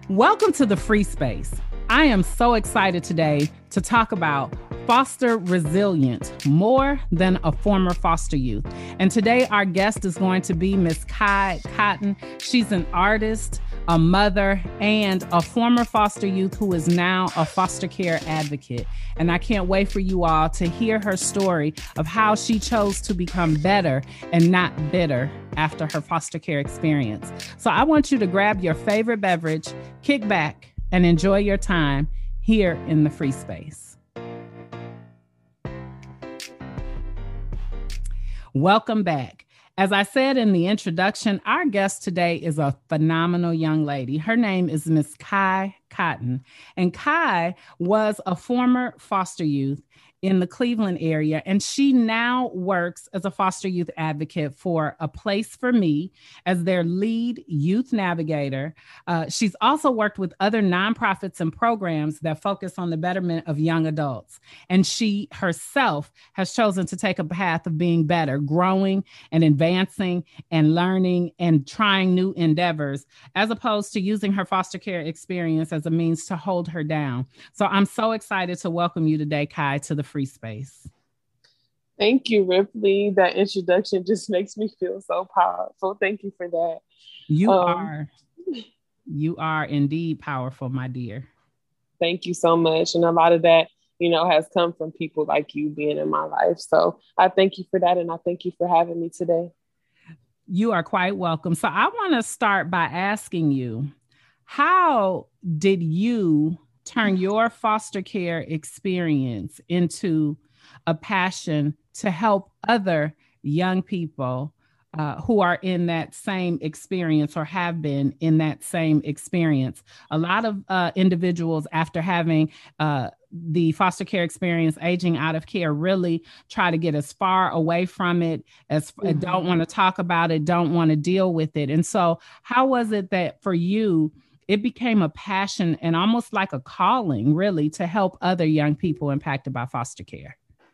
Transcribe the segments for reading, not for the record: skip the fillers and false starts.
Welcome to the Free Space. I am so excited today to talk about foster resilient, more than a former foster youth. And today our guest is going to be Miss Kai Cotton. She's an artist, a mother, and a former foster youth who is now a foster care advocate. And I can't wait for you all to hear her story of how she chose to become better and not bitter after her foster care experience. So I want you to grab your favorite beverage, kick back, and enjoy your time here in the Free Space. Welcome back. As I said in the introduction, our guest today is a phenomenal young lady. Her name is Miss Kai Cotton. And Kai was a former foster youth in the Cleveland area, and she now works as a foster youth advocate for A Place for Me as their lead youth navigator. She's also worked with other nonprofits and programs that focus on the betterment of young adults. And she herself has chosen to take a path of being better, growing and advancing and learning and trying new endeavors, as opposed to using her foster care experience as a means to hold her down. So I'm so excited to welcome you today, Kai, to the Free Space. Thank you, Ripley. That introduction just makes me feel so powerful. Thank you for that. You are indeed powerful, my dear. Thank you so much. And a lot of that, has come from people like you being in my life. So I thank you for that. And I thank you for having me today. You are quite welcome. So I want to start by asking you, how did you turn your foster care experience into a passion to help other young people who are in that same experience or have been in that same experience? A lot of individuals, after having the foster care experience, aging out of care, really try to get as far away from it as don't want to talk about it, don't want to deal with it. And so how was it that for you, it became a passion and almost like a calling, really, to help other young people impacted by foster care?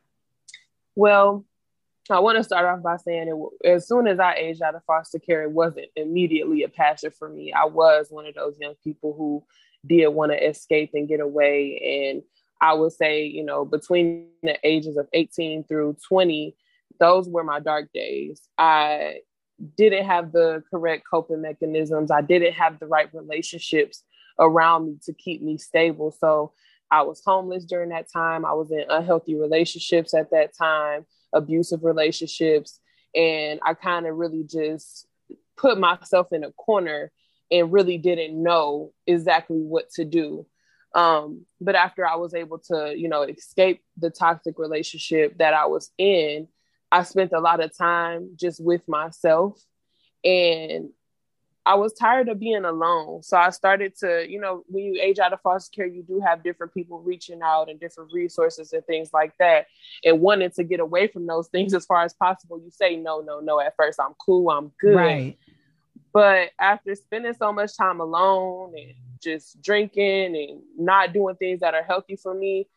Well, I want to start off by saying as soon as I aged out of foster care, it wasn't immediately a passion for me. I was one of those young people who did want to escape and get away. And I would say, between the ages of 18 through 20, those were my dark days. I didn't have the correct coping mechanisms. I didn't have the right relationships around me to keep me stable. So I was homeless during that time. I was in unhealthy relationships at that time, abusive relationships. And I kind of really just put myself in a corner and really didn't know exactly what to do. But after I was able to, escape the toxic relationship that I was in, I spent a lot of time just with myself, and I was tired of being alone. So I started to, when you age out of foster care, you do have different people reaching out and different resources and things like that. And wanting to get away from those things as far as possible, you say, no. At first, I'm cool, I'm good. Right. But after spending so much time alone and just drinking and not doing things that are healthy for me,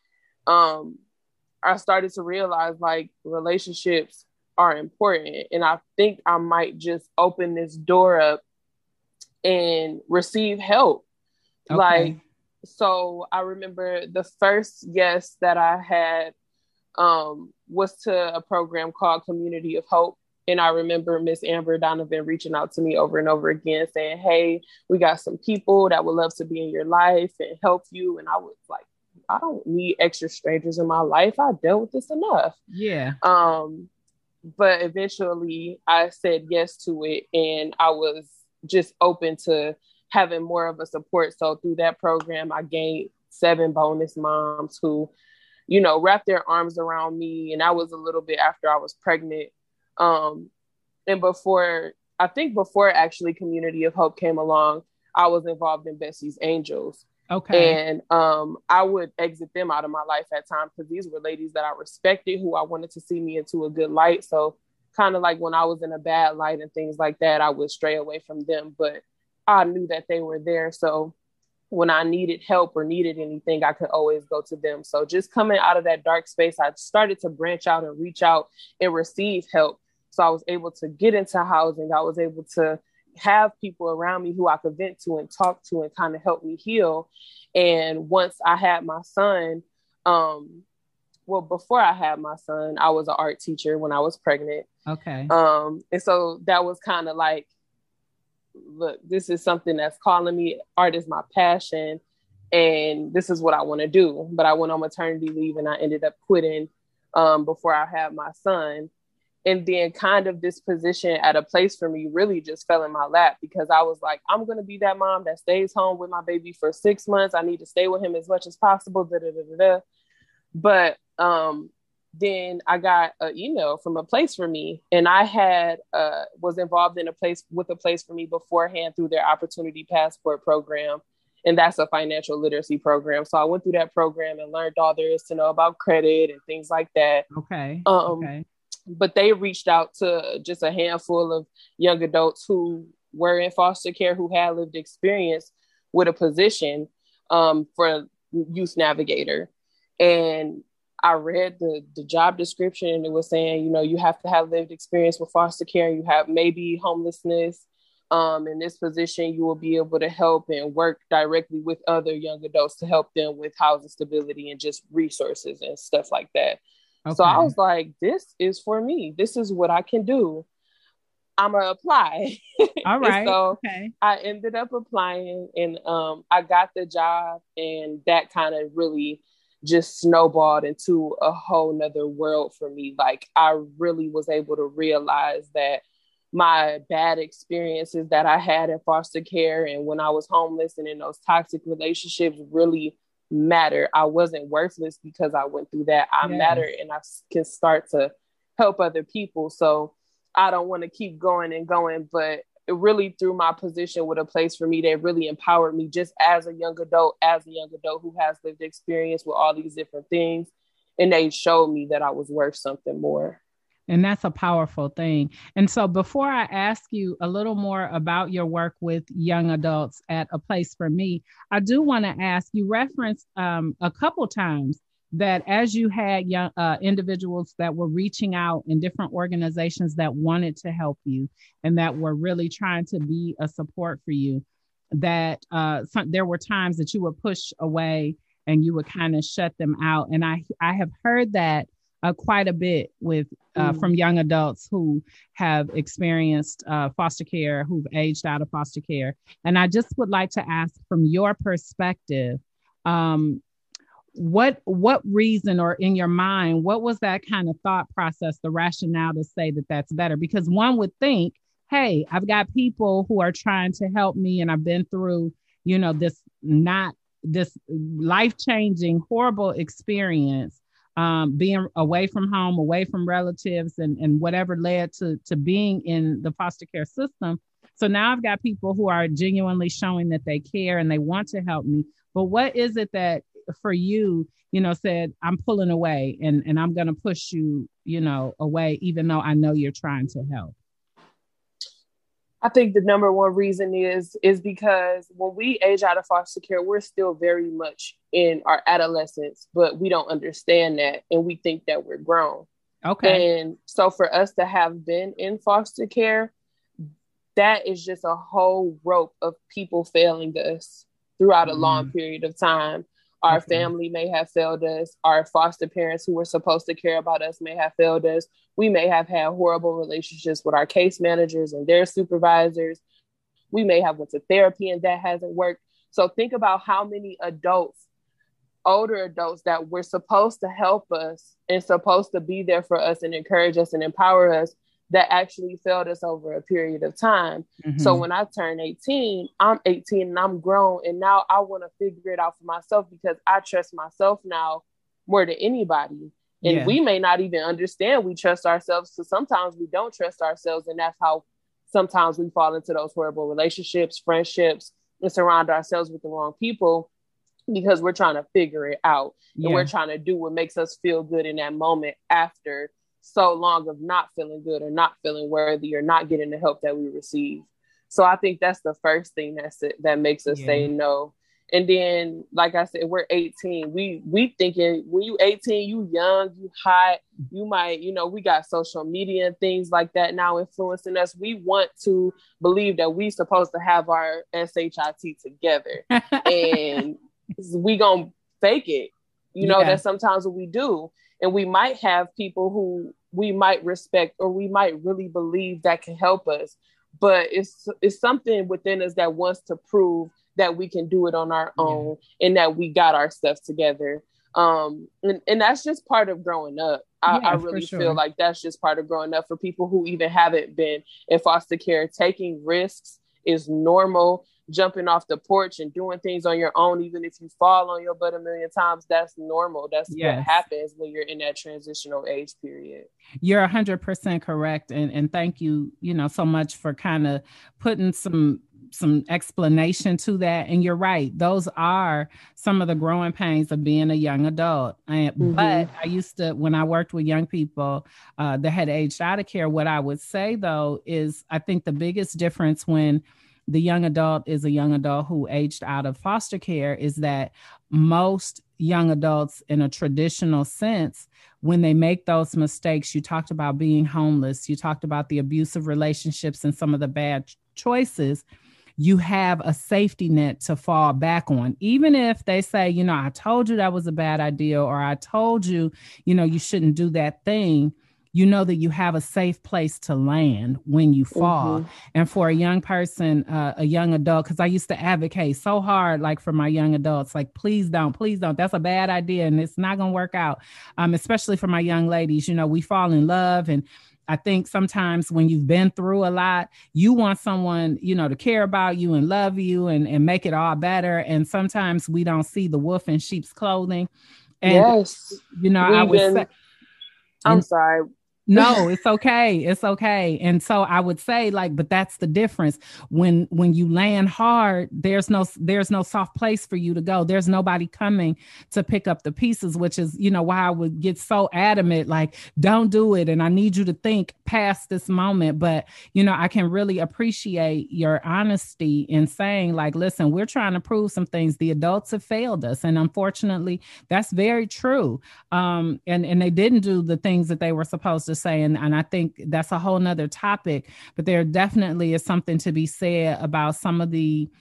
I started to realize like relationships are important. And I think I might just open this door up and receive help. Okay. So I remember the first guest that I had was to a program called Community of Hope. And I remember Miss Amber Donovan reaching out to me over and over again saying, hey, we got some people that would love to be in your life and help you. And I was like, I don't need extra strangers in my life. I dealt with this enough. Yeah. But eventually I said yes to it. And I was just open to having more of a support. So through that program, I gained 7 bonus moms who, wrapped their arms around me. And that was a little bit after I was pregnant. And before actually Community of Hope came along, I was involved in Bessie's Angels. Okay. And I would exit them out of my life at times because these were ladies that I respected, who I wanted to see me into a good light. So kind of like when I was in a bad light and things like that, I would stray away from them. But I knew that they were there. So when I needed help or needed anything, I could always go to them. So just coming out of that dark space, I started to branch out and reach out and receive help. So I was able to get into housing. I was able to have people around me who I could vent to and talk to and kind of help me heal. And once I had my son, well, before I had my son, I was an art teacher when I was pregnant. Okay. And so that was kind of like, look, this is something that's calling me. Art is my passion, and this is what I want to do. But I went on maternity leave, and I ended up quitting before I had my son. And then kind of this position at a place for me really just fell in my lap, because I was like, I'm going to be that mom that stays home with my baby for 6 months. I need to stay with him as much as possible. But then I got an email from A Place for Me, and I had was involved in a Place for Me beforehand through their Opportunity Passport program. And that's a financial literacy program. So I went through that program and learned all there is to know about credit and things like that. Okay. But they reached out to just a handful of young adults who were in foster care, who had lived experience with a position for youth navigator. And I read the job description, and it was saying, you know, you have to have lived experience with foster care. You have maybe homelessness. In this position, you will be able to help and work directly with other young adults to help them with housing stability and just resources and stuff like that. Okay. So I was like, this is for me. This is what I can do. I'm going to apply. All right. So I ended up applying, and I got the job, and that kind of really just snowballed into a whole nother world for me. Like, I really was able to realize that my bad experiences that I had in foster care and when I was homeless and in those toxic relationships really matter. I wasn't worthless because I went through that. I matter, and I can start to help other people. So I don't want to keep going and going, but it really, through my position with A Place for Me, they really empowered me just as a young adult who has lived experience with all these different things. And they showed me that I was worth something more. And that's a powerful thing. And so before I ask you a little more about your work with young adults at A Place for Me, I do want to ask, you referenced a couple times that as you had young individuals that were reaching out in different organizations that wanted to help you and that were really trying to be a support for you, that there were times that you would push away and you would kind of shut them out. And I have heard that quite a bit with from young adults who have experienced foster care, who've aged out of foster care. And I just would like to ask, from your perspective, what reason, or in your mind, what was that kind of thought process, the rationale to say that that's better? Because one would think, hey, I've got people who are trying to help me, and I've been through, you know, this life-changing, horrible experience, being away from home, away from relatives, and whatever led to being in the foster care system. So now I've got people who are genuinely showing that they care and they want to help me. But what is it that for you, you know, said, I'm pulling away and I'm going to push you, you know, away, even though I know you're trying to help? I think the number one reason is because when we age out of foster care, we're still very much in our adolescence, but we don't understand that. And we think that we're grown. Okay. And so for us to have been in foster care, that is just a whole rope of people failing us throughout a long period of time. Our family may have failed us. Our foster parents who were supposed to care about us may have failed us. We may have had horrible relationships with our case managers and their supervisors. We may have went to therapy and that hasn't worked. So think about how many adults, older adults that were supposed to help us and supposed to be there for us and encourage us and empower us, that actually failed us over a period of time. So when I turn 18, I'm 18 and I'm grown. And now I want to figure it out for myself, because I trust myself now more than anybody. And we may not even understand we trust ourselves. So sometimes we don't trust ourselves. And that's how sometimes we fall into those horrible relationships, friendships, and surround ourselves with the wrong people, because we're trying to figure it out. And we're trying to do what makes us feel good in that moment after so long of not feeling good or not feeling worthy or not getting the help that we receive. So I think that's the first thing that makes us say no. And then, like I said, we're 18. We thinking when you 18, you young, you hot, you might, we got social media and things like that now influencing us. We want to believe that we supposed to have our SHIT together. And we gonna fake it. That's sometimes what we do. And we might have people who we might respect or we might really believe that can help us. But it's something within us that wants to prove that we can do it on our own and that we got our stuff together. And that's just part of growing up. I really feel like that's just part of growing up for people who even haven't been in foster care. Taking risks is normal. Jumping off the porch and doing things on your own, even if you fall on your butt a million times, that's normal. That's what happens when you're in that transitional age period. You're 100% correct. And thank you, so much for kind of putting some explanation to that. And you're right. Those are some of the growing pains of being a young adult. But I used to, when I worked with young people that had aged out of care, what I would say though, is I think the biggest difference when the young adult is a young adult who aged out of foster care is that most young adults in a traditional sense, when they make those mistakes, you talked about being homeless, you talked about the abusive relationships and some of the bad choices, you have a safety net to fall back on. Even if they say, I told you that was a bad idea, or I told you, you shouldn't do that thing, that you have a safe place to land when you fall. And for a young person, a young adult, because I used to advocate so hard, like for my young adults, like, please don't, that's a bad idea. And it's not going to work out. Especially for my young ladies, we fall in love. And I think sometimes when you've been through a lot, you want someone, to care about you and love you and make it all better. And sometimes we don't see the wolf in sheep's clothing. And, yes. I would say, I'm sorry. No, it's okay. It's okay. And so I would say, like, but that's the difference. When you land hard, there's no soft place for you to go. There's nobody coming to pick up the pieces, which is, why I would get so adamant, like, don't do it. And I need you to think past this moment. But, I can really appreciate your honesty in saying, like, listen, we're trying to prove some things. The adults have failed us. And unfortunately, that's very true. And they didn't do the things that they were supposed to say. And I think that's a whole nother topic, but there definitely is something to be said about some of the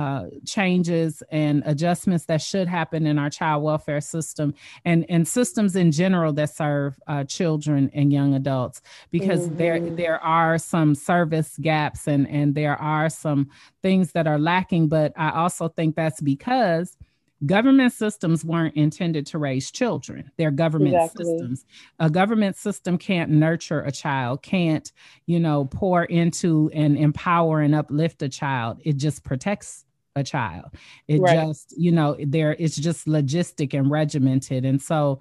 changes and adjustments that should happen in our child welfare system and systems in general that serve children and young adults, because there are some service gaps and there are some things that are lacking. But I also think that's because government systems weren't intended to raise children. They're government systems. A government system can't nurture a child, can't, pour into and empower and uplift a child. It just protects a child. It just, it's just logistic and regimented. And so,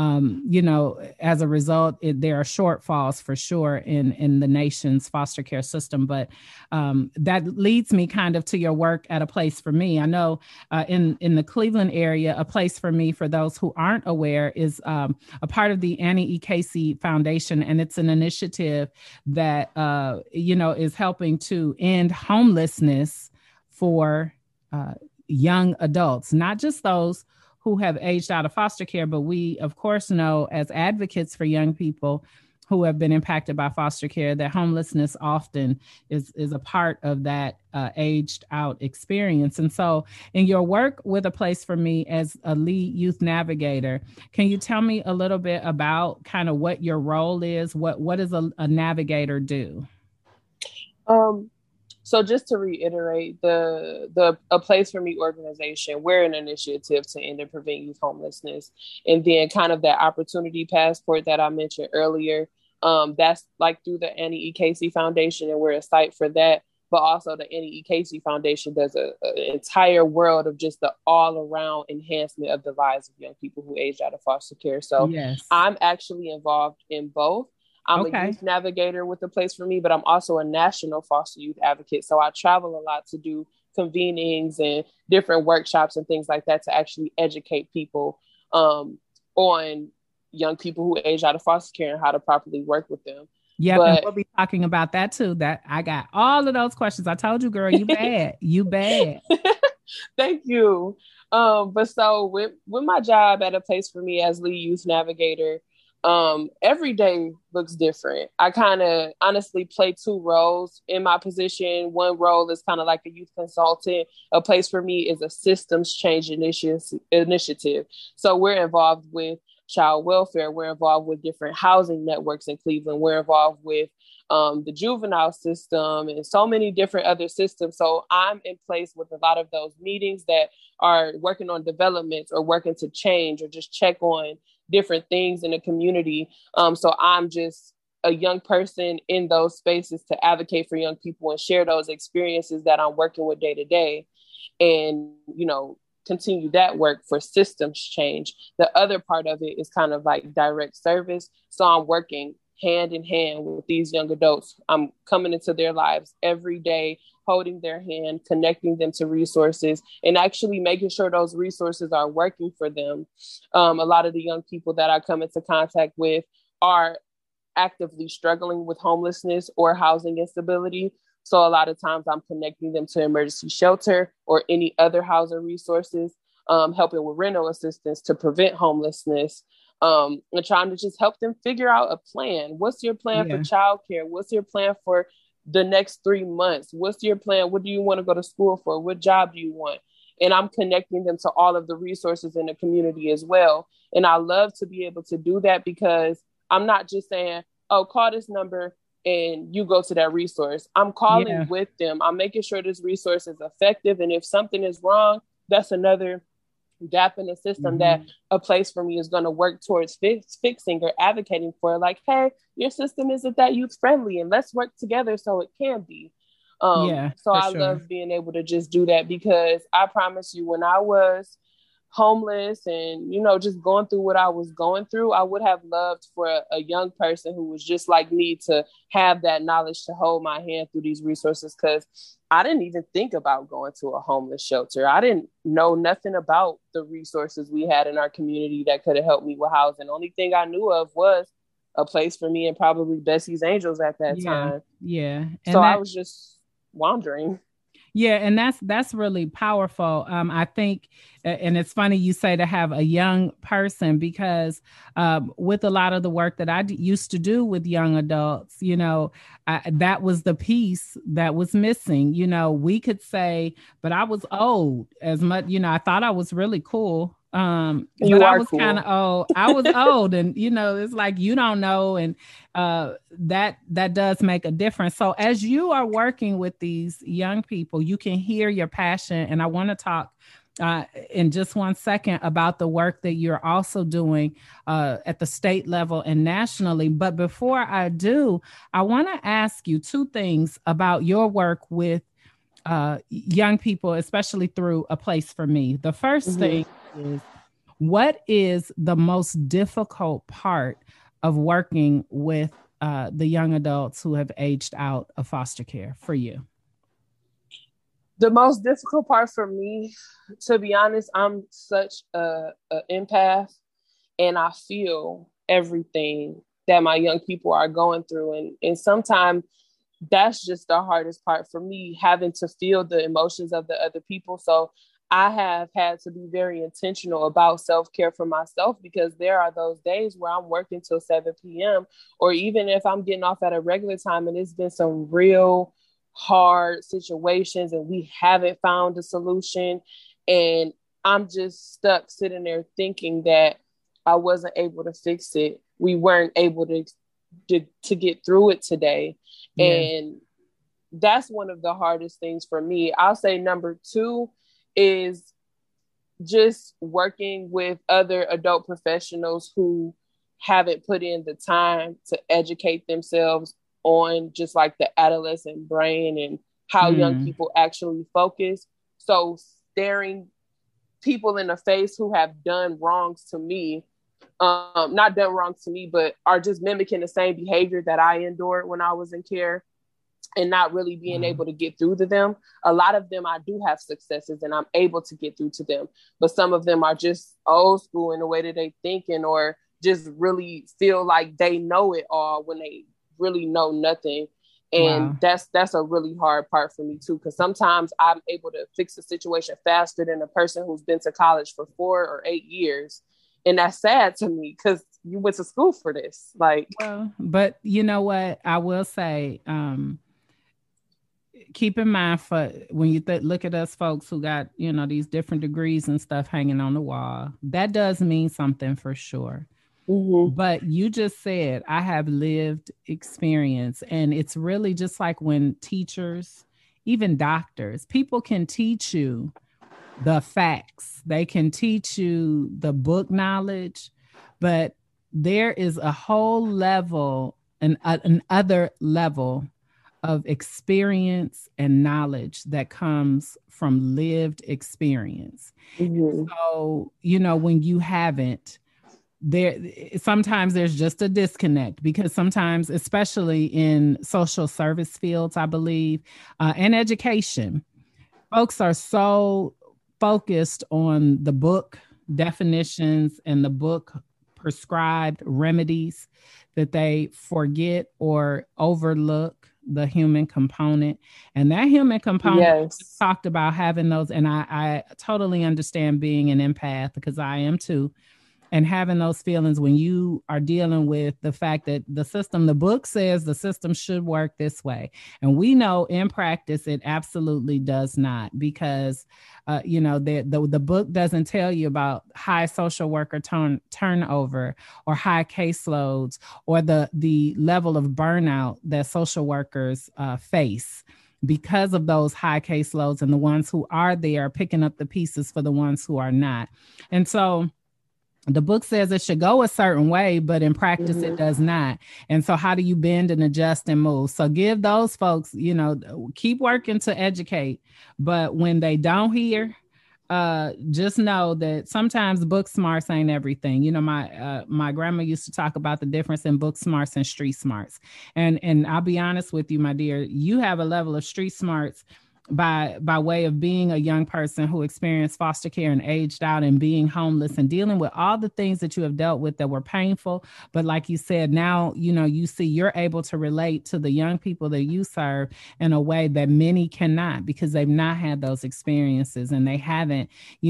as a result, there are shortfalls for sure in the nation's foster care system. But that leads me kind of to your work at A Place for Me. I know in the Cleveland area, A Place for Me, for those who aren't aware, is a part of the Annie E. Casey Foundation. And it's an initiative that, is helping to end homelessness for young adults, not just those who have aged out of foster care, but we, of course, know as advocates for young people who have been impacted by foster care that homelessness often is a part of that aged out experience. And so in your work with A Place for Me as a lead youth navigator, can you tell me a little bit about kind of what your role is? What does a navigator do? So just to reiterate, the A Place for Me organization, we're an initiative to end and prevent youth homelessness. And then kind of that opportunity passport that I mentioned earlier, that's like through the Annie E. Casey Foundation, and we're a site for that. But also the Annie E. Casey Foundation does an entire world of just the all around enhancement of the lives of young people who aged out of foster care. So I'm actually involved in both. I'm a youth navigator with A Place for Me, but I'm also a national foster youth advocate. So I travel a lot to do convenings and different workshops and things like that to actually educate people on young people who age out of foster care and how to properly work with them. Yeah, and we'll be talking about that too. That I got all of those questions. I told you, girl, you bad. You bad. Thank you. But so with my job at A Place for Me as lead youth navigator, every day looks different. I kind of honestly play two roles in my position. One role is kind of like a youth consultant. A Place for Me is a systems change initiative. So we're involved with child welfare. We're involved with different housing networks in Cleveland. We're involved with the juvenile system and so many different other systems. So I'm in place with a lot of those meetings that are working on developments or working to change or just check on different things in the community. So I'm just a young person in those spaces to advocate for young people and share those experiences that I'm working with day to day. And, continue that work for systems change. The other part of it is kind of like direct service. So I'm working hand in hand with these young adults. I'm coming into their lives every day, holding their hand, connecting them to resources, and actually making sure those resources are working for them. A lot of the young people that I come into contact with are actively struggling with homelessness or housing instability. So a lot of times I'm connecting them to emergency shelter or any other housing resources, helping with rental assistance to prevent homelessness, and trying to just help them figure out a plan. What's your plan for childcare? What's your plan for the next 3 months? What's your plan? What do you want to go to school for? What job do you want? And I'm connecting them to all of the resources in the community as well. And I love to be able to do that because I'm not just saying, oh, call this number and you go to that resource. I'm calling with them. I'm making sure this resource is effective. And if something is wrong, that's another gap in the system that A Place for Me is going to work towards fixing or advocating for. Like, hey, your system isn't that youth friendly, and let's work together so it can be. So I love being able to just do that because I promise you, when I was homeless and, just going through what I was going through, I would have loved for a young person who was just like me to have that knowledge to hold my hand through these resources, because I didn't even think about going to a homeless shelter. I didn't know nothing about the resources we had in our community that could have helped me with housing. The only thing I knew of was A Place for Me and probably Bessie's Angels at that time. Yeah. So I was just wandering. Yeah, and that's really powerful. I think, and it's funny you say to have a young person because with a lot of the work that I used to do with young adults, that was the piece that was missing. We could say, but I was old as much. I thought I was really cool. But I was kind of old. I was old, and it's like you don't know, and that does make a difference. So as you are working with these young people, you can hear your passion, and I want to talk in just 1 second about the work that you're also doing at the state level and nationally. But before I do, I want to ask you 2 things about your work with young people, especially through A Place for Me. The first thing is, what is the most difficult part of working with the young adults who have aged out of foster care for you? The most difficult part for me, to be honest, I'm such a empath, and I feel everything that my young people are going through. And sometimes that's just the hardest part for me, having to feel the emotions of the other people. So I have had to be very intentional about self-care for myself, because there are those days where I'm working till 7 p.m. or even if I'm getting off at a regular time and it's been some real hard situations and we haven't found a solution. And I'm just stuck sitting there thinking that I wasn't able to fix it. We weren't able to get through it today. Yeah. And that's one of the hardest things for me. I'll say number 2 is just working with other adult professionals who haven't put in the time to educate themselves on just like the adolescent brain and how young people actually focus. So staring people in the face who have done wrongs to me, not done wrongs to me, but are just mimicking the same behavior that I endured when I was in care, and not really being able to get through to them. A lot of them, I do have successes and I'm able to get through to them, but some of them are just old school in the way that they thinking, or just really feel like they know it all when they really know nothing. And Wow. that's a really hard part for me too, because sometimes I'm able to fix a situation faster than a person who's been to college for 4 or 8 years. And that's sad to me because you went to school for this. Like, Well, but you know what? I will say, keep in mind for when you look at us folks who got, these different degrees and stuff hanging on the wall, that does mean something for sure. mm-hmm. But you just said, I have lived experience. And it's really just like when teachers, even doctors, people can teach you the facts, they can teach you the book knowledge, but there is a whole level, an other level of experience and knowledge that comes from lived experience. Mm-hmm. So, when you haven't, there sometimes there's just a disconnect, because sometimes, especially in social service fields, I believe, and education, folks are so focused on the book definitions and the book prescribed remedies that they forget or overlook the human component. And that human component, you just Yes. talked about having those, and I totally understand being an empath, because I am too, and having those feelings when you are dealing with the fact that the book says the system should work this way. And we know in practice, it absolutely does not, because, the book doesn't tell you about high social worker turnover, or high caseloads, or the level of burnout that social workers face because of those high caseloads, and the ones who are there picking up the pieces for the ones who are not. And so, the book says it should go a certain way, but in practice it Mm-hmm. does not. And so how do you bend and adjust and move? So give those folks, keep working to educate. But when they don't hear, just know that sometimes book smarts ain't everything. My grandma used to talk about the difference in book smarts and street smarts. And I'll be honest with you, my dear, you have a level of street smarts by way of being a young person who experienced foster care and aged out and being homeless and dealing with all the things that you have dealt with that were painful. But like you said, now, you see you're able to relate to the young people that you serve in a way that many cannot, because they've not had those experiences and they haven't,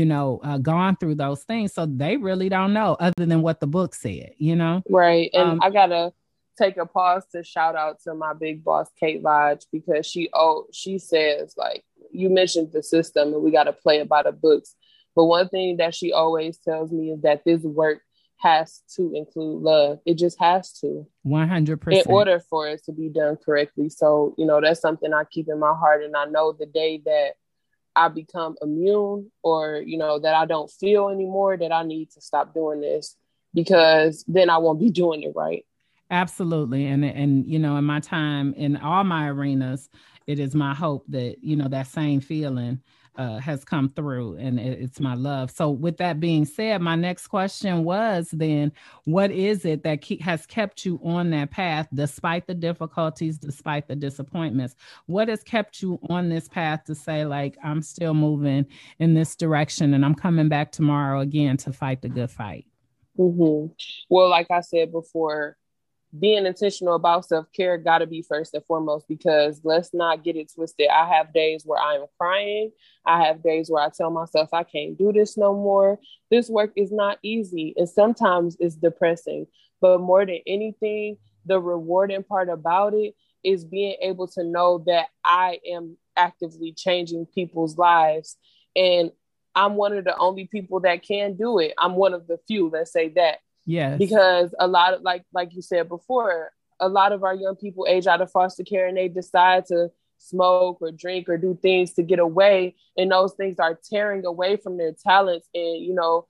gone through those things. So they really don't know other than what the book said. Right. And Um, I gotta take a pause to shout out to my big boss, Kate Lodge, because she says, like, you mentioned the system and we gotta play it by the books. But one thing that she always tells me is that this work has to include love. It just has to, in 100%. order for it to be done correctly. So, that's something I keep in my heart. And I know the day that I become immune, or, that I don't feel anymore, that I need to stop doing this, because then I won't be doing it right. Absolutely. And in my time in all my arenas, it is my hope that, that same feeling has come through, and it's my love. So with that being said, my next question was then, what is it that has kept you on that path despite the difficulties, despite the disappointments? What has kept you on this path to say, like, I'm still moving in this direction and I'm coming back tomorrow again to fight the good fight? Mm-hmm. Well, like I said before, being intentional about self-care got to be first and foremost, because let's not get it twisted. I have days where I am crying. I have days where I tell myself I can't do this no more. This work is not easy, and sometimes it's depressing. But more than anything, the rewarding part about it is being able to know that I am actively changing people's lives. And I'm one of the only people that can do it. I'm one of the few, let's say that, Yes. because a lot of, like you said before, a lot of our young people age out of foster care and they decide to smoke or drink or do things to get away, and those things are tearing away from their talents and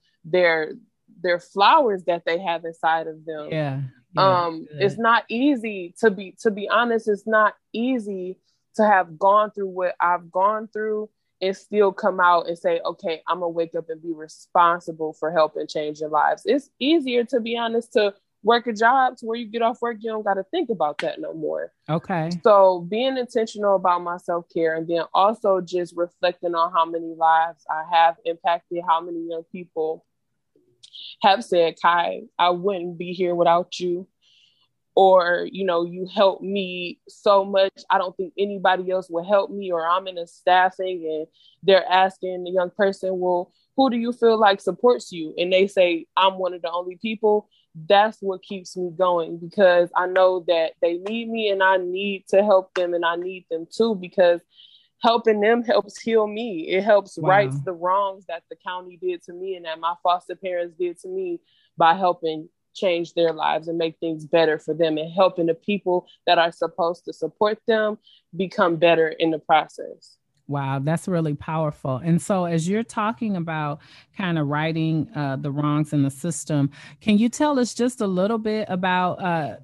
their flowers that they have inside of them. Yeah. Yeah. That's It's good. not easy, to be honest, it's not easy to have gone through what I've gone through and still come out and say, okay, I'm gonna wake up and be responsible for helping change your lives. It's easier, to be honest, to work a job to where you get off work, you don't got to think about that no more. Okay. So being intentional about my self-care, and then also just reflecting on how many lives I have impacted, how many young people have said, Kai, I wouldn't be here without you. or, you help me so much, I don't think anybody else will help me, or I'm in a staffing and they're asking the young person, well, who do you feel like supports you? And they say, I'm one of the only people. That's what keeps me going, because I know that they need me and I need to help them, and I need them too, because helping them helps heal me. It helps right the wrongs that the county did to me and that my foster parents did to me, by helping change their lives and make things better for them, and helping the people that are supposed to support them become better in the process. Wow, that's really powerful. And so, as you're talking about kind of righting the wrongs in the system, can you tell us just a little bit about,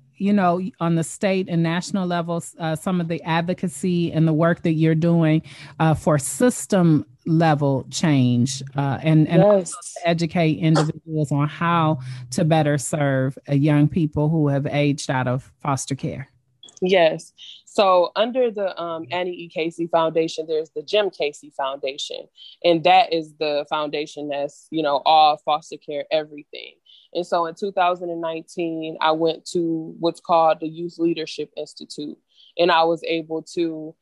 on the state and national levels, some of the advocacy and the work that you're doing for system level change, and Yes. Also to educate individuals on how to better serve young people who have aged out of foster care? Yes. So under the Annie E. Casey Foundation, there's the Jim Casey Foundation. And that is the foundation that's, all foster care, everything. And so in 2019, I went to what's called the Youth Leadership Institute. And I was able to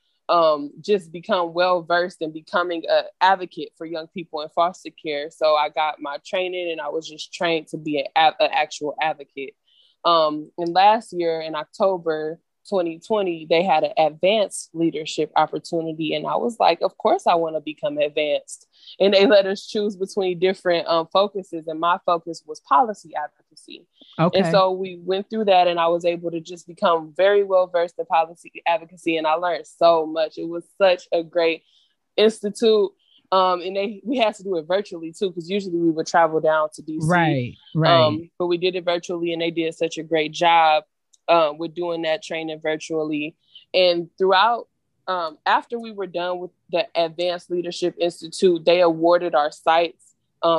just become well-versed in becoming an advocate for young people in foster care. So I got my training, and I was just trained to be an actual advocate. And last year in October 2020, they had an advanced leadership opportunity. And I was like, of course I want to become advanced. And they let us choose between different focuses. And my focus was policy advocacy. Okay. And so we went through that, and I was able to just become very well versed in policy advocacy. And I learned so much. It was such a great institute. And we had to do it virtually too, because usually we would travel down to DC. Right. But we did it virtually, and they did such a great job with doing that training virtually. And throughout, after we were done with the Advanced Leadership Institute, they awarded our sites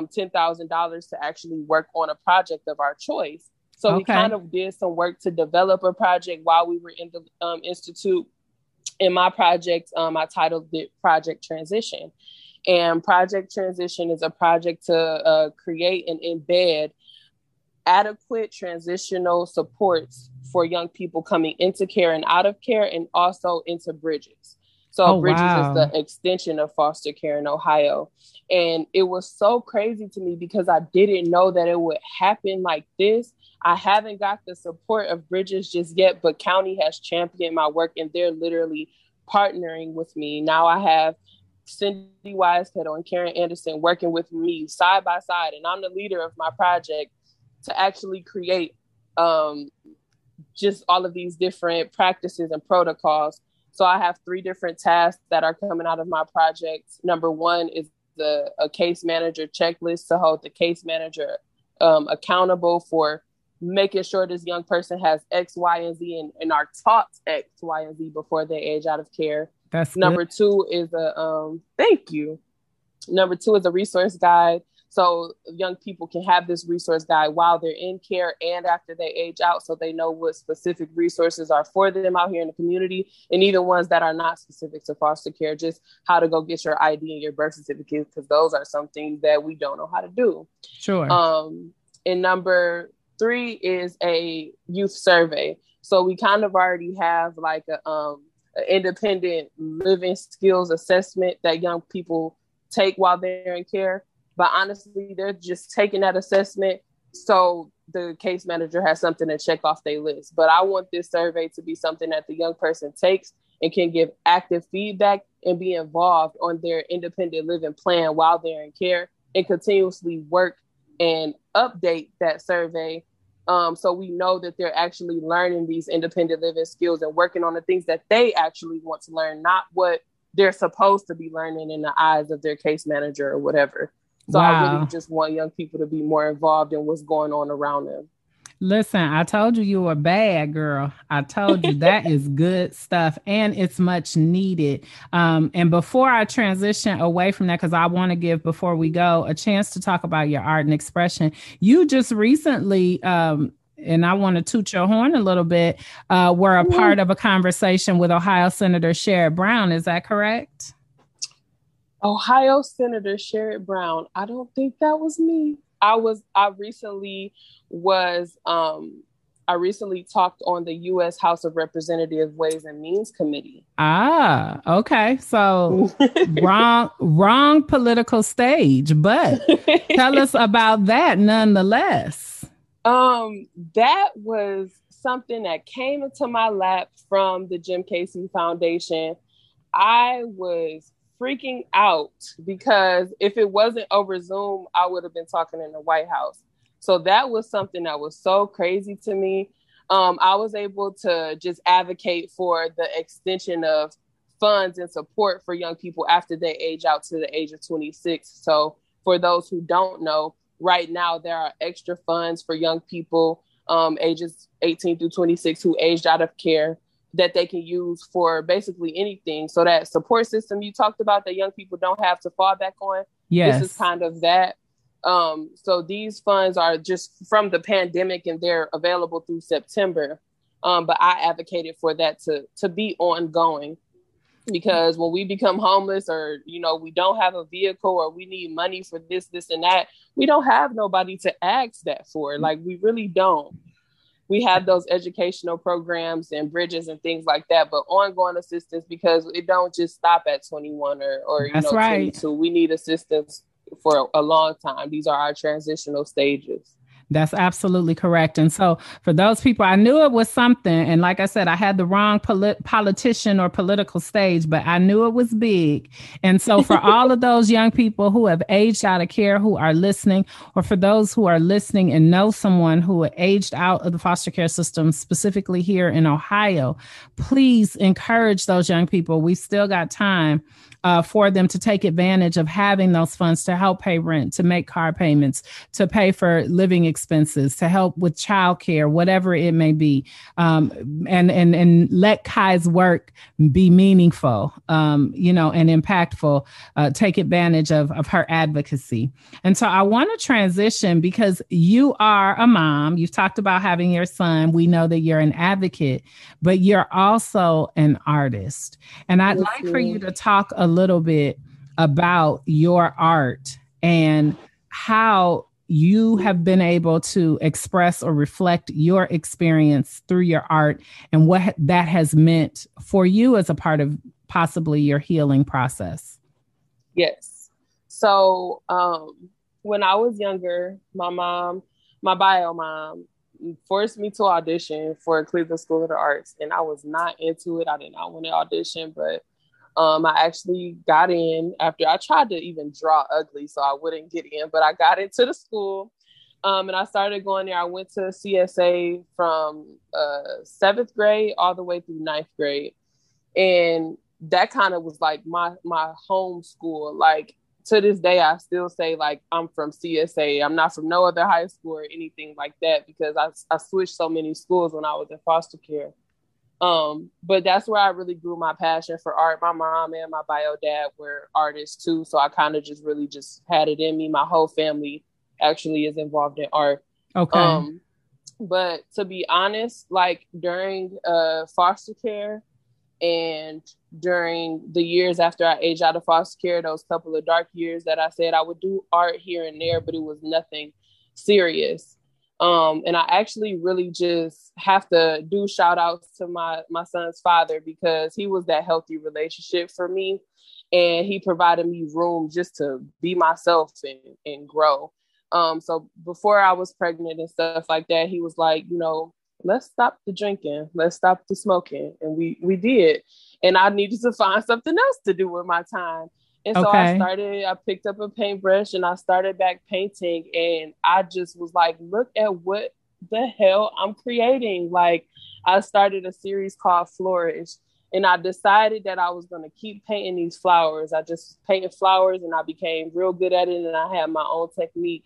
$10,000 to actually work on a project of our choice. So we kind of did some work to develop a project while we were in the institute. In my project, I titled it Project Transition. And Project Transition is a project to create and embed adequate transitional supports for young people coming into care and out of care, and also into Bridges. So Bridges is the extension of foster care in Ohio. And it was so crazy to me, because I didn't know that it would happen like this. I haven't got the support of Bridges just yet, but County has championed my work, and they're literally partnering with me. Now I have Cindy Wise-Kettle and Karen Anderson working with me side by side, and I'm the leader of my project to actually create just all of these different practices and protocols. So I have 3 different tasks that are coming out of my project. Number 1 is a case manager checklist to hold the case manager accountable for making sure this young person has X, Y, and Z and are taught X, Y, and Z before they age out of care. That's Number good. 2 is thank you. Number 2 is a resource guide. So young people can have this resource guide while they're in care and after they age out, so they know what specific resources are for them out here in the community, and even ones that are not specific to foster care, just how to go get your ID and your birth certificate, because those are some things that we don't know how to do. Sure. And number 3 is a youth survey. So we kind of already have like an independent living skills assessment that young people take while they're in care. But honestly, they're just taking that assessment so the case manager has something to check off their list. But I want this survey to be something that the young person takes and can give active feedback and be involved on their independent living plan while they're in care, and continuously work and update that survey. So we know that they're actually learning these independent living skills and working on the things that they actually want to learn, not what they're supposed to be learning in the eyes of their case manager or whatever. So I really just want young people to be more involved in what's going on around them. Listen, I told you were bad, girl. I told you that is good stuff, and it's much needed. And before I transition away from that, because I want to give, before we go, a chance to talk about your art and expression. You just recently, and I want to toot your horn a little bit, were a part of a conversation with Ohio Senator Sherrod Brown. Is that correct? Ohio Senator Sherrod Brown. I don't think that was me. I recently was I recently talked on the U.S. House of Representatives Ways and Means Committee. Ah, okay. So wrong political stage, but tell us about that nonetheless. That was something that came into my lap from the Jim Casey Foundation. I was freaking out because if it wasn't over Zoom, I would have been talking in the White House. So that was something that was so crazy to me. I was able to just advocate for the extension of funds and support for young people after they age out to the age of 26. So for those who don't know, right now there are extra funds for young people ages 18 through 26 who aged out of care that they can use for basically anything. So that support system you talked about that young people don't have to fall back on, yes. This is kind of that. So these funds are just from the pandemic and they're available through September. But I advocated for that to be ongoing, because when we become homeless or, we don't have a vehicle or we need money for this, and that, we don't have nobody to ask that for. Like, we really don't. We have those educational programs and bridges and things like that, but ongoing assistance, because it don't just stop at 21 or That's right. 22. We need assistance for a long time. These are our transitional stages. That's absolutely correct. And so for those people, I knew it was something. And like I said, I had the wrong politician or political stage, but I knew it was big. And so for all of those young people who have aged out of care, who are listening, or for those who are listening and know someone who aged out of the foster care system, specifically here in Ohio, please encourage those young people. We still got time for them to take advantage of having those funds to help pay rent, to make car payments, to pay for living expenses, to help with childcare, whatever it may be, and let Kai's work be meaningful, and impactful. Take advantage of her advocacy. And so I want to transition, because you are a mom. You've talked about having your son. We know that you're an advocate, but you're also an artist. And I'd like for you to talk a little bit about your art and how you have been able to express or reflect your experience through your art and what that has meant for you as a part of possibly your healing process. Yes. So when I was younger, my bio mom, forced me to audition for Cleveland School of the Arts, and I was not into it. I did not want to audition, but I actually got in after I tried to even draw ugly so I wouldn't get in, but I got into the school, and I started going there. I went to CSA from 7th grade all the way through 9th grade. And that kind of was like my home school. Like, to this day, I still say, like, I'm from CSA. I'm not from no other high school or anything like that, because I switched so many schools when I was in foster care. But that's where I really grew my passion for art. My mom and my bio dad were artists too. So I kind of just really just had it in me. My whole family actually is involved in art. Okay. But to be honest, like, during foster care and during the years after I aged out of foster care, those couple of dark years that I said, I would do art here and there, but it was nothing serious. And I actually really just have to do shout outs to my son's father, because he was that healthy relationship for me. And he provided me room just to be myself and grow. So before I was pregnant and stuff like that, he was like, let's stop the drinking. Let's stop the smoking. And we did. And I needed to find something else to do with my time. And so I picked up a paintbrush and I started back painting, and I just was like, look at what the hell I'm creating. Like, I started a series called Flourish, and I decided that I was going to keep painting these flowers. I just painted flowers and I became real good at it, and I had my own technique.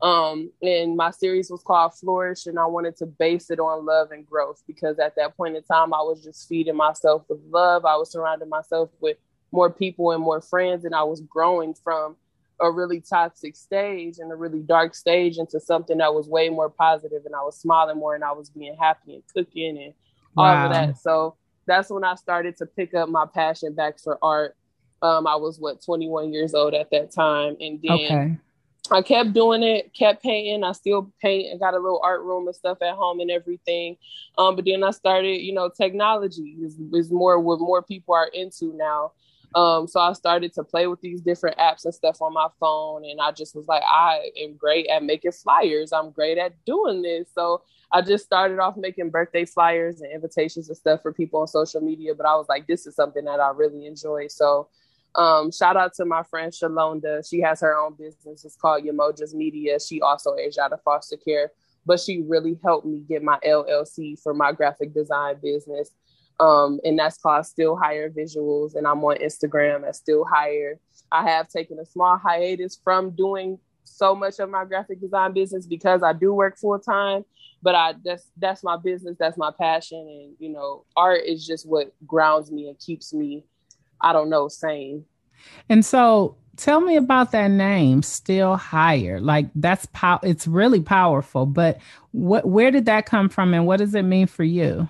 And my series was called Flourish, and I wanted to base it on love and growth, because at that point in time, I was just feeding myself with love. I was surrounding myself with more people and more friends, and I was growing from a really toxic stage and a really dark stage into something that was way more positive, and I was smiling more, and I was being happy and cooking and all of that. So that's when I started to pick up my passion back for art. I was 21 years old at that time, and then I kept doing it, kept painting. I still paint and got a little art room and stuff at home and everything. But then I started, technology is more what more people are into now. So I started to play with these different apps and stuff on my phone. And I just was like, I am great at making flyers. I'm great at doing this. So I just started off making birthday flyers and invitations and stuff for people on social media. But I was like, this is something that I really enjoy. So shout out to my friend Shalonda. She has her own business. It's called Yamoja's Media. She also aged out of foster care, but she really helped me get my LLC for my graphic design business. And that's called Still Hire Visuals. And I'm on Instagram at Still Hire. I have taken a small hiatus from doing so much of my graphic design business because I do work full time, but that's my business. That's my passion. And, art is just what grounds me and keeps me, I don't know, sane. And so tell me about that name, Still Hire. Like it's really powerful, but where did that come from and what does it mean for you?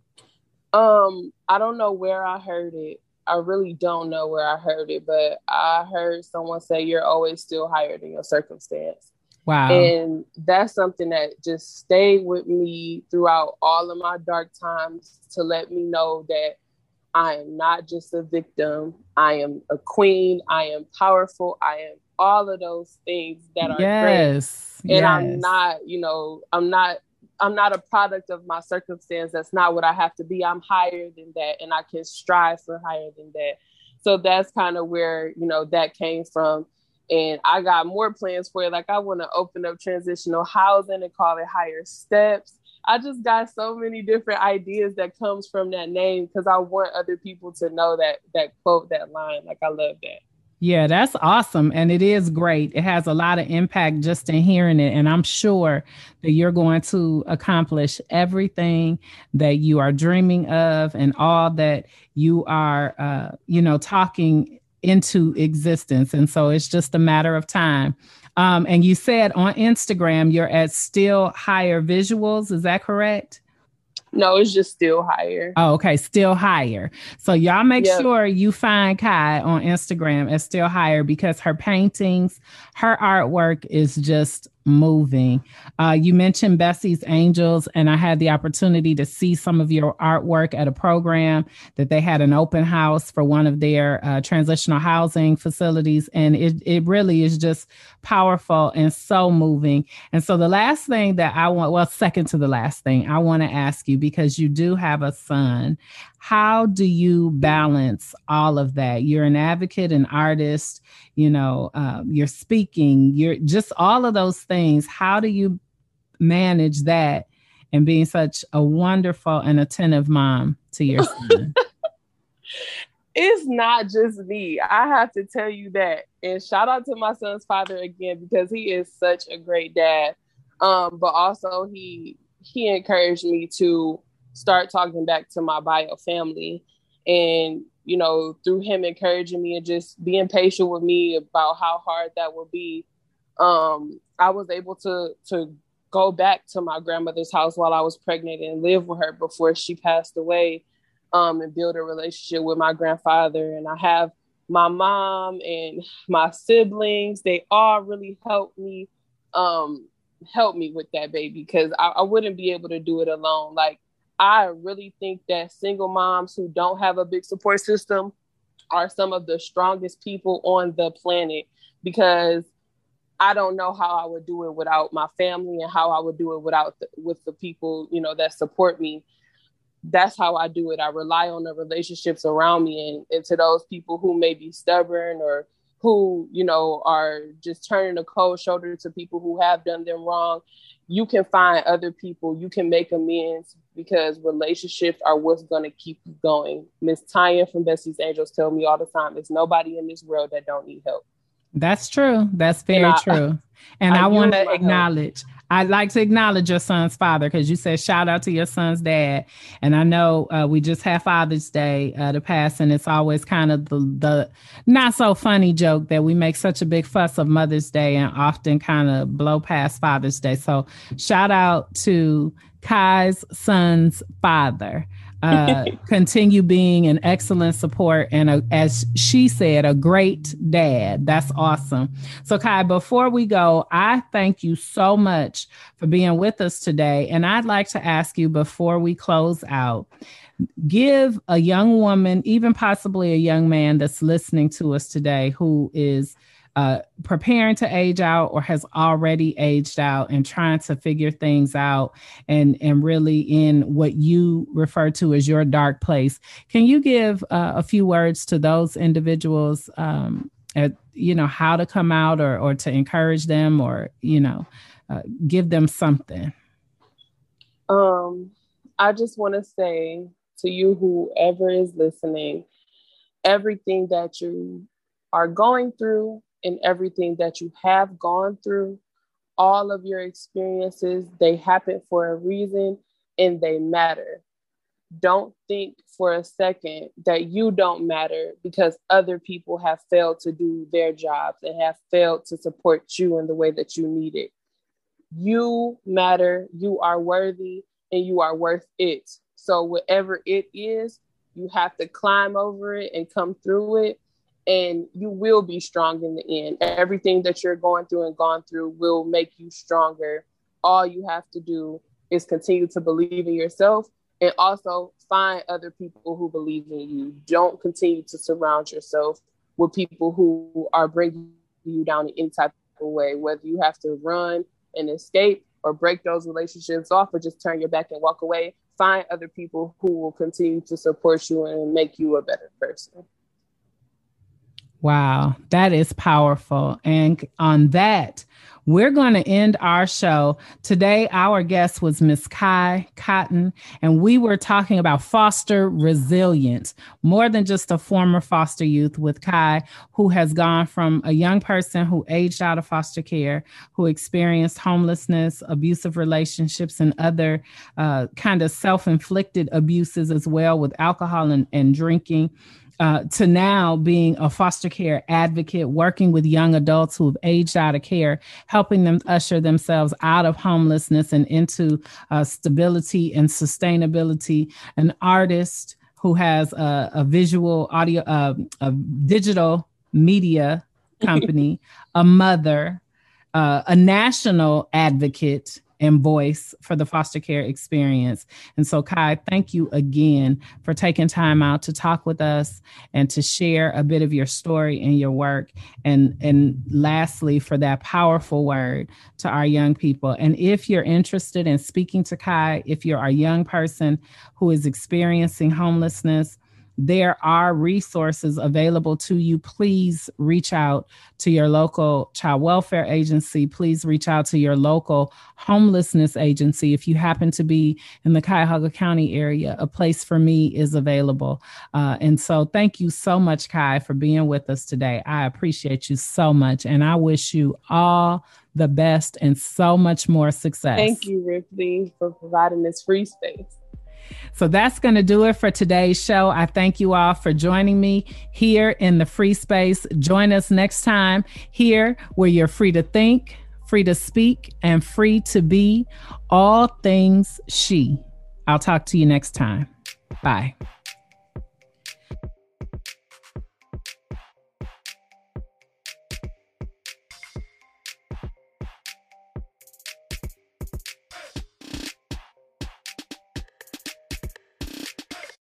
I don't know where I heard it. I really don't know where I heard it, but I heard someone say you're always still higher than your circumstance. Wow. And that's something that just stayed with me throughout all of my dark times to let me know that I am not just a victim. I am a queen. I am powerful. I am all of those things that are great. And I'm not, I'm not a product of my circumstance. That's not what I have to be. I'm higher than that. And I can strive for higher than that. So that's kind of where, that came from. And I got more plans for it. Like I want to open up transitional housing and call it Higher Steps. I just got so many different ideas that comes from that name because I want other people to know that quote, that line. Like I love that. Yeah, that's awesome. And it is great. It has a lot of impact just in hearing it. And I'm sure that you're going to accomplish everything that you are dreaming of and all that you are, talking into existence. And so it's just a matter of time. And you said on Instagram, you're at Still Hire Visuals. Is that correct? No, it's just Still Hire. Oh, okay. Still Hire. So y'all make sure you find Kai on Instagram as Still Hire because her paintings, her artwork is just moving. You mentioned Bessie's Angels, and I had the opportunity to see some of your artwork at a program that they had an open house for one of their transitional housing facilities. And it really is just powerful and so moving. And so the last thing that second to the last thing I want to ask you, because you do have a son, how do you balance all of that? You're an advocate, an artist, you're speaking, you're just all of those things. How do you manage that and being such a wonderful and attentive mom to your son? It's not just me. I have to tell you that. And shout out to my son's father again, because he is such a great dad. But also he encouraged me to start talking back to my bio family. And, through him encouraging me and just being patient with me about how hard that will be, I was able to go back to my grandmother's house while I was pregnant and live with her before she passed away, and build a relationship with my grandfather. And I have my mom and my siblings. They all really helped me with that baby, because I wouldn't be able to do it alone. Like, I really think that single moms who don't have a big support system are some of the strongest people on the planet, because I don't know how I would do it without my family and how I would do it with the people, that support me. That's how I do it. I rely on the relationships around me, and to those people who may be stubborn or who, are just turning a cold shoulder to people who have done them wrong. You can find other people, you can make amends, because relationships are what's going to keep you going. Miss Tanya from Bessie's Angels tell me all the time, there's nobody in this world that don't need help. That's true. That's very true. And I want to acknowledge, I'd like to acknowledge your son's father, because you said shout out to your son's dad. And I know we just had Father's Day to pass, and it's always kind of the not so funny joke that we make such a big fuss of Mother's Day and often kind of blow past Father's Day. So shout out to Kai's son's father. Continue being an excellent support and, as she said, a great dad. That's awesome. So, Kai, before we go, I thank you so much for being with us today. And I'd like to ask you, before we close out, give a young woman, even possibly a young man that's listening to us today, who is preparing to age out or has already aged out and trying to figure things out and really in what you refer to as your dark place. Can you give a few words to those individuals, how to come out or to encourage them or, give them something? I just want to say to you, whoever is listening, everything that you are going through and everything that you have gone through, all of your experiences, they happen for a reason and they matter. Don't think for a second that you don't matter because other people have failed to do their jobs and have failed to support you in the way that you need it. You matter, you are worthy, and you are worth it. So whatever it is, you have to climb over it and come through it. And you will be strong in the end. Everything that you're going through and gone through will make you stronger. All you have to do is continue to believe in yourself and also find other people who believe in you. Don't continue to surround yourself with people who are bringing you down in any type of way, whether you have to run and escape or break those relationships off or just turn your back and walk away. Find other people who will continue to support you and make you a better person. Wow, that is powerful. And on that, we're going to end our show. Today, our guest was Miss Kai Cotton, and we were talking about foster resilience, more than just a former foster youth, with Kai, who has gone from a young person who aged out of foster care, who experienced homelessness, abusive relationships, and other kind of self-inflicted abuses as well with alcohol and drinking, to now being a foster care advocate, working with young adults who have aged out of care, helping them usher themselves out of homelessness and into stability and sustainability. An artist who has a visual audio, a digital media company, a mother, a national advocate and voice for the foster care experience. And so, Kai, thank you again for taking time out to talk with us and to share a bit of your story and your work. And lastly, for that powerful word to our young people. And if you're interested in speaking to Kai, if you're a young person who is experiencing homelessness, there are resources available to you. Please reach out to your local child welfare agency. Please reach out to your local homelessness agency. If you happen to be in the Cuyahoga County area, A Place for Me is available. And so thank you so much, Kai, for being with us today. I appreciate you so much. And I wish you all the best and so much more success. Thank you, Ripley, for providing this free space. So that's going to do it for today's show. I thank you all for joining me here in the free space. Join us next time here where you're free to think, free to speak, and free to be all things she. I'll talk to you next time. Bye.